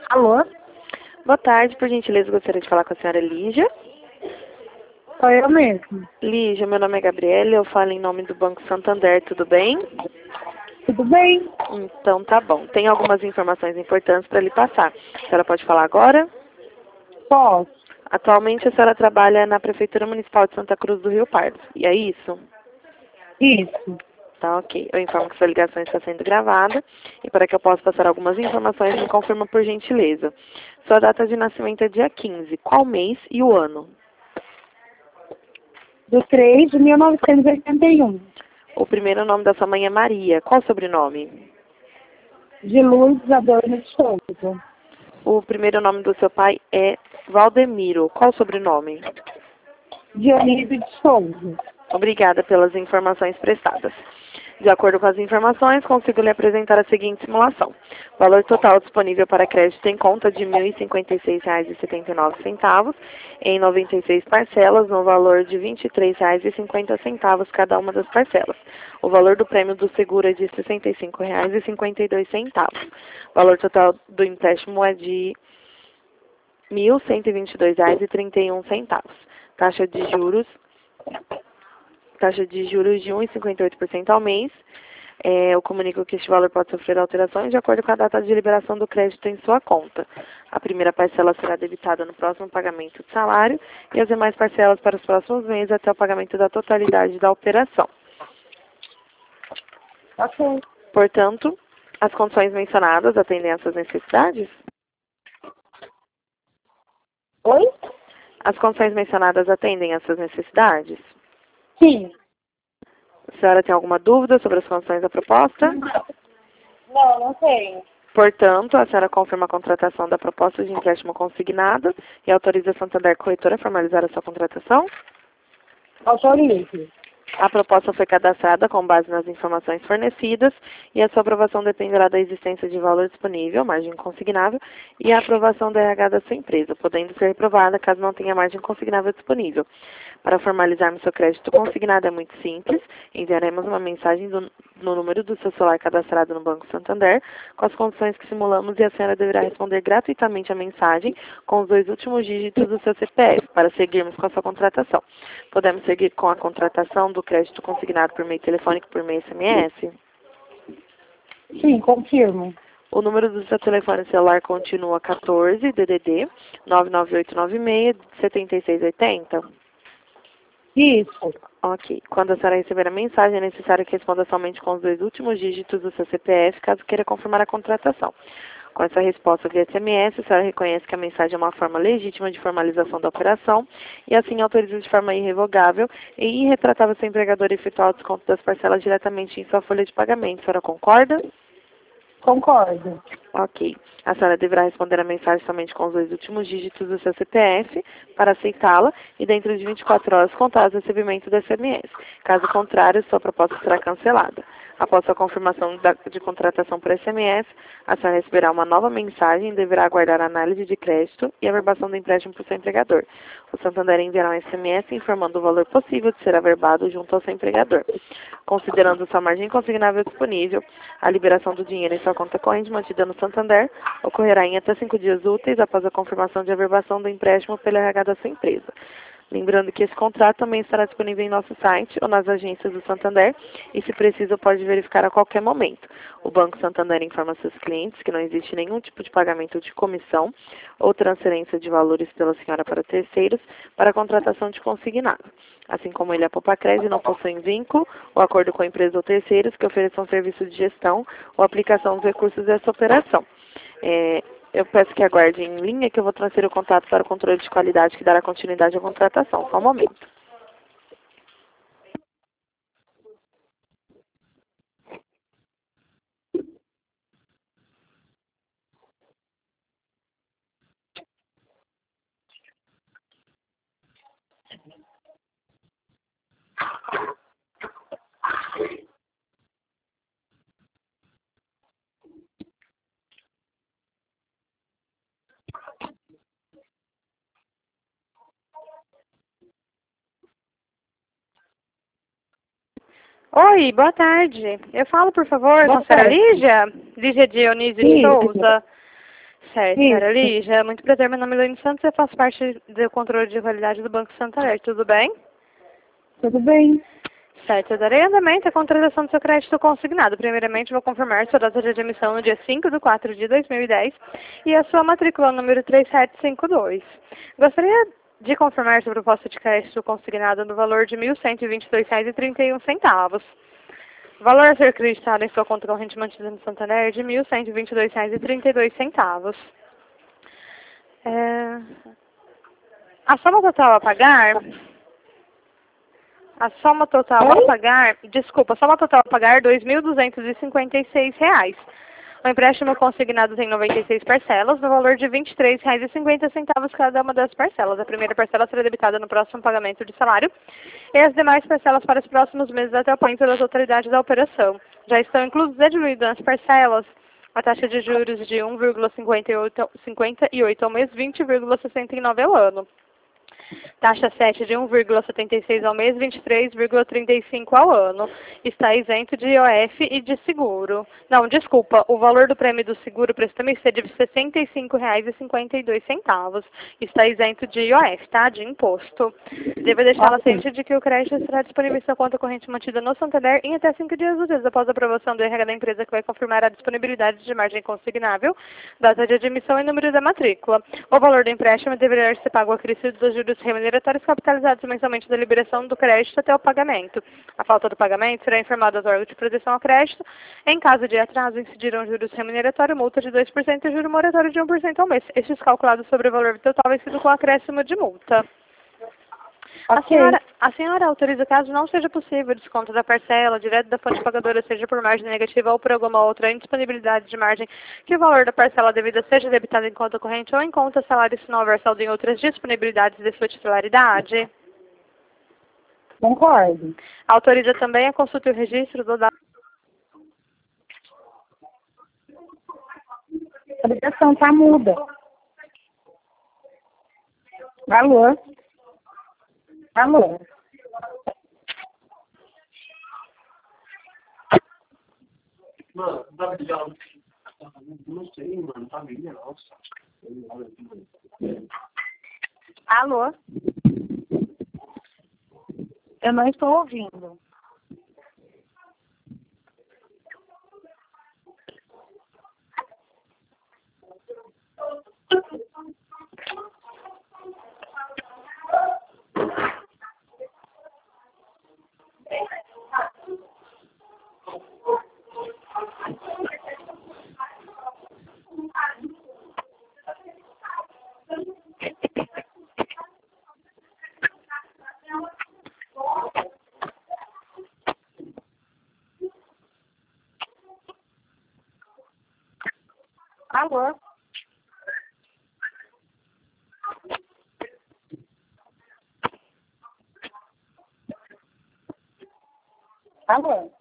Alô? Boa tarde, por gentileza, gostaria de falar com a senhora Lígia. Sou eu mesmo. Lígia, meu nome é Gabriela, eu falo em nome do Banco Santander, tudo bem? Tudo bem? Então tá bom. Tem algumas informações importantes para lhe passar. A senhora pode falar agora? Posso? Atualmente a senhora trabalha na Prefeitura Municipal de Santa Cruz do Rio Pardo. E é isso? Isso. Tá, ok. Eu informo que sua ligação está sendo gravada e para que eu possa passar algumas informações, me confirma por gentileza. Sua data de nascimento é dia 15. Qual mês e o ano? Do 3 de 1981. O primeiro nome da sua mãe é Maria. Qual o sobrenome? De Lourdes Adorno de Souza. O primeiro nome do seu pai é Valdemiro. Qual o sobrenome? Dionísio de Souza. Obrigada pelas informações prestadas. De acordo com as informações, consigo lhe apresentar a seguinte simulação. Valor total disponível para crédito em conta de R$ 1.056,79 em 96 parcelas, no valor de R$ 23,50 cada uma das parcelas. O valor do prêmio do seguro é de R$ 65,52. O valor total do empréstimo é de R$ 1.122,31. Taxa de juros de 1,58% ao mês. Eu comunico que este valor pode sofrer alterações de acordo com a data de liberação do crédito em sua conta. A primeira parcela será debitada no próximo pagamento de salário e as demais parcelas para os próximos meses até o pagamento da totalidade da operação. Ok. Portanto, as condições mencionadas atendem às suas necessidades? Oi? As condições mencionadas atendem às suas necessidades? Sim. A senhora tem alguma dúvida sobre as condições da proposta? Não tenho. Portanto, a senhora confirma a contratação da proposta de empréstimo consignado e autoriza a Santander Corretora a formalizar a sua contratação? Autorize. A proposta foi cadastrada com base nas informações fornecidas e a sua aprovação dependerá da existência de valor disponível, margem consignável, e a aprovação da RH da sua empresa, podendo ser reprovada caso não tenha margem consignável disponível. Para formalizarmos seu crédito consignado é muito simples. Enviaremos uma mensagem no número do seu celular cadastrado no Banco Santander, com as condições que simulamos, e a senhora deverá responder gratuitamente a mensagem com os 2 últimos dígitos do seu CPF, para seguirmos com a sua contratação. Podemos seguir com a contratação do crédito consignado por meio telefônico e por meio SMS? Sim, confirmo. O número do seu telefone celular continua 14 DDD 99896 7680. Isso. Ok. Quando a senhora receber a mensagem, é necessário que responda somente com os 2 últimos dígitos do seu CPF, caso queira confirmar a contratação. Com essa resposta via SMS, a senhora reconhece que a mensagem é uma forma legítima de formalização da operação e assim autoriza de forma irrevogável e irretratável seu empregador a efetuar o desconto das parcelas diretamente em sua folha de pagamento. A senhora concorda? Concordo. Ok. A senhora deverá responder a mensagem somente com os 2 últimos dígitos do seu CPF para aceitá-la e dentro de 24 horas contar o recebimento do SMS. Caso contrário, sua proposta será cancelada. Após a confirmação de contratação por SMS, a senhora receberá uma nova mensagem e deverá aguardar a análise de crédito e a averbação do empréstimo por seu empregador. O Santander enviará um SMS informando o valor possível de ser averbado junto ao seu empregador. Considerando sua margem consignável disponível, a liberação do dinheiro em sua conta corrente mantida no Santander ocorrerá em até 5 dias úteis após a confirmação de averbação do empréstimo pelo RH da sua empresa. Lembrando que esse contrato também estará disponível em nosso site ou nas agências do Santander e, se preciso, pode verificar a qualquer momento. O Banco Santander informa seus clientes que não existe nenhum tipo de pagamento de comissão ou transferência de valores pela senhora para terceiros para a contratação de consignado. Assim como ele, a Popacred não possui vínculo ou acordo com a empresa ou terceiros que ofereçam serviço de gestão ou aplicação dos recursos dessa operação. Eu peço que aguarde em linha que eu vou transferir o contato para o controle de qualidade que dará continuidade à contratação. Só um momento. Oi, boa tarde. Eu falo, por favor, com Boa a senhora tarde. Lígia? Lígia Dionísio de Isso. Souza. Certo, Isso. senhora Lígia. Muito prazer, meu nome é Elaine Santos, eu faço parte do controle de qualidade do Banco Santander, tudo bem? Tudo bem? Certo, eu darei andamento à contratação do seu crédito consignado. Primeiramente, vou confirmar sua data de admissão no dia 5/4/2010 e a sua matrícula número 3752. Gostaria de confirmar sua proposta de crédito consignado no valor de R$ 1.122,31. O valor a ser acreditado em sua conta corrente mantida no Santander é de R$ 1.122,32. A soma total a pagar... A soma total a pagar R$ 2.256. O empréstimo consignado tem 96 parcelas, no valor de R$ 23,50 cada uma das parcelas. A primeira parcela será debitada no próximo pagamento de salário e as demais parcelas para os próximos meses até o pagamento da totalidade da operação. Já estão inclusos e diluídas nas parcelas a taxa de juros de 1,58 ao mês, 20,69 ao ano. Taxa 7 de 1,76 ao mês, 23,35 ao ano. Está isento de IOF e de seguro. Não, desculpa, o valor do prêmio do seguro para esse mês é de R$ 65,52. Está isento de IOF, tá? De imposto. Devo deixá-la ciente de que o crédito será disponível em sua conta corrente mantida no Santander em até 5 dias úteis após a aprovação do RH da empresa, que vai confirmar a disponibilidade de margem consignável, data de admissão e número da matrícula. O valor do empréstimo deverá ser pago acrescido dos juros remuneratórios capitalizados mensalmente da liberação do crédito até o pagamento. A falta do pagamento será informada aos órgãos de proteção ao crédito. Em caso de atraso, incidirão juros remuneratórios, multa de 2% e juro moratório de 1% ao mês. Estes calculados sobre o valor total vencido com acréscimo de multa. A senhora autoriza, caso não seja possível, desconto da parcela, direto da fonte pagadora, seja por margem negativa ou por alguma outra indisponibilidade de margem, que o valor da parcela devida seja debitado em conta corrente ou em conta salário, se não houver saldo em outras disponibilidades de sua titularidade? Concordo. Autoriza também a consulta e o registro do dado. A ligação tá muda. Alô? Alô? Mano, tá ligado? Não sei, mano, tá bem, nossa. Alô? Eu não estou ouvindo. Alô? Alô?